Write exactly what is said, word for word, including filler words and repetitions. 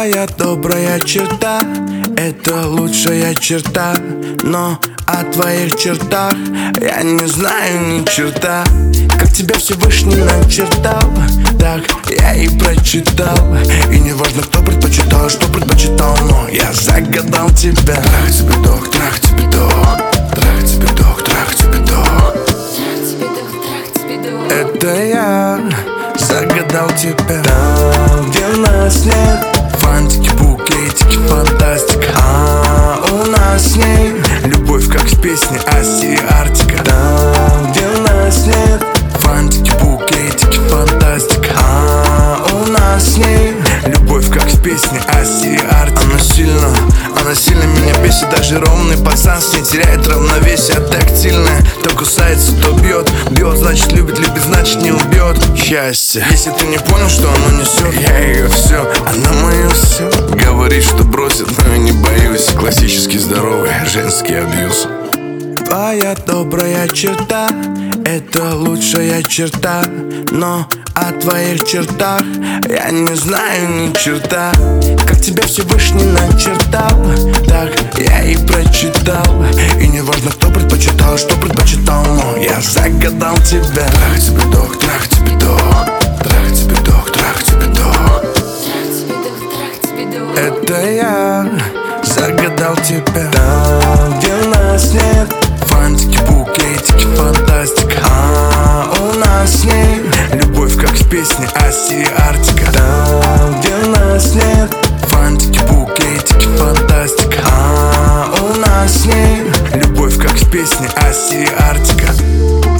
Твоя добрая черта — это лучшая черта. Но о твоих чертах я не знаю ни черта. Как тебя Всевышний начертал, так я и прочитал. И не важно, кто предпочитал, что предпочитал, но я загадал тебя. Трах тебе дох, трах тебе дох, трах тебе дох, трах тебе дох. Это я загадал тебя. Там, где нас нет, фантики, букетики, фантастика. А у нас с ней любовь, как в песне Асти и Артика. Там, где нас нет, фантики, букетики, фантастика. А у нас с ней любовь, как в песне Асти и Артика. Она сильно, она сильно меня бесит. Даже ровный пацан с ней теряет равновесие. Тактильная, то кусается, то бьет. Бьет, значит любит, любит, значит не убьет. Счастье, если ты не понял, что оно несет. Я ее все, она мое все. Говорит, что бросит, но я не боюсь. Классический здоровый женский абьюз. Твоя добрая черта — это лучшая черта. Но о твоих чертах я не знаю ни черта. Как тебя Всевышний начертал, так я и прочитал. И не важно, кто предпочитал, что предпочитал, но я загадал тебя. Трах тебе дох, трах тебе дох, трах тебе дох, трах тебе дох. Это я загадал тебя. Там, где нас нет, фантики, букетики, фантастика. А у нас с ней любовь, как в песне Асти и Артика. Там, где нас нет, фантики, букетики, фантастика. А у нас с ней любовь, как в песне Асти и Артика.